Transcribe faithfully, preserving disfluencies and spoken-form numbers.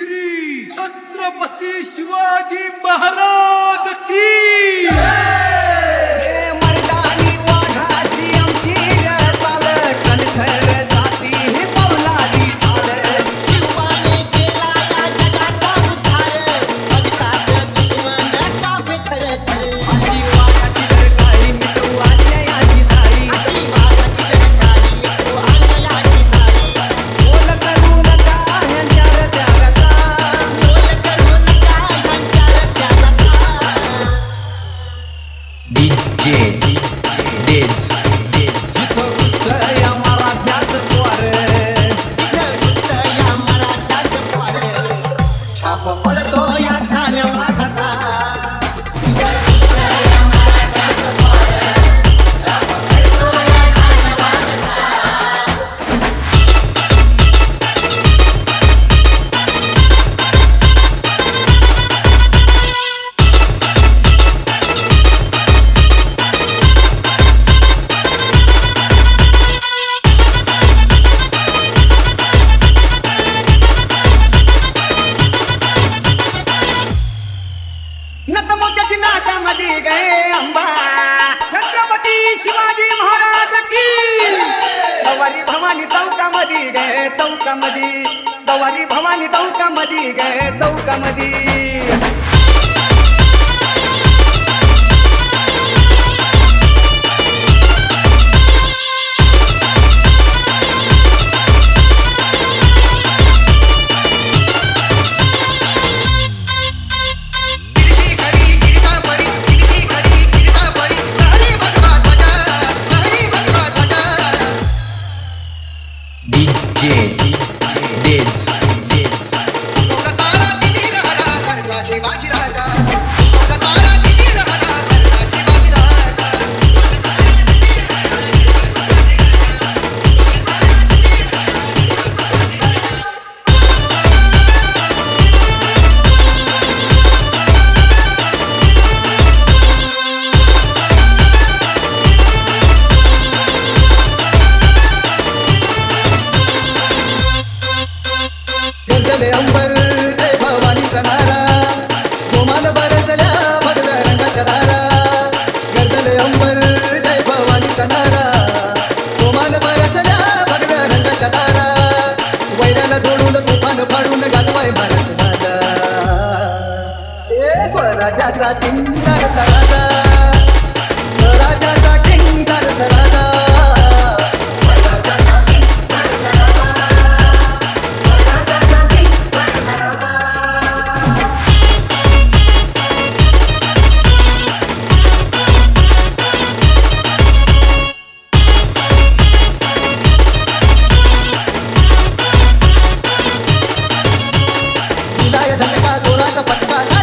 श्री छत्रपती शिवाजी महाराज की छत्रपती शिवाजी महाराज की सवारी भवानी चौकामध्ये गे चौकामध्ये सवारी भवानी चौकामध्ये गे चौकामध्ये अंबर जय भवानीचा नारा जोमान बरसल्या भगव्या रंगाच्या दारा गरजले अंबर जय भवानीचा नारा जोमान बरसल्या भगव्या रंगाच्या दारा वैराला जोडून तुफान फाडून गाजवाय भारत माझा ए स्वराज्याचा किंकार तराजा स्वराज्याचा किंकार तराजा झटका जोराचा पटका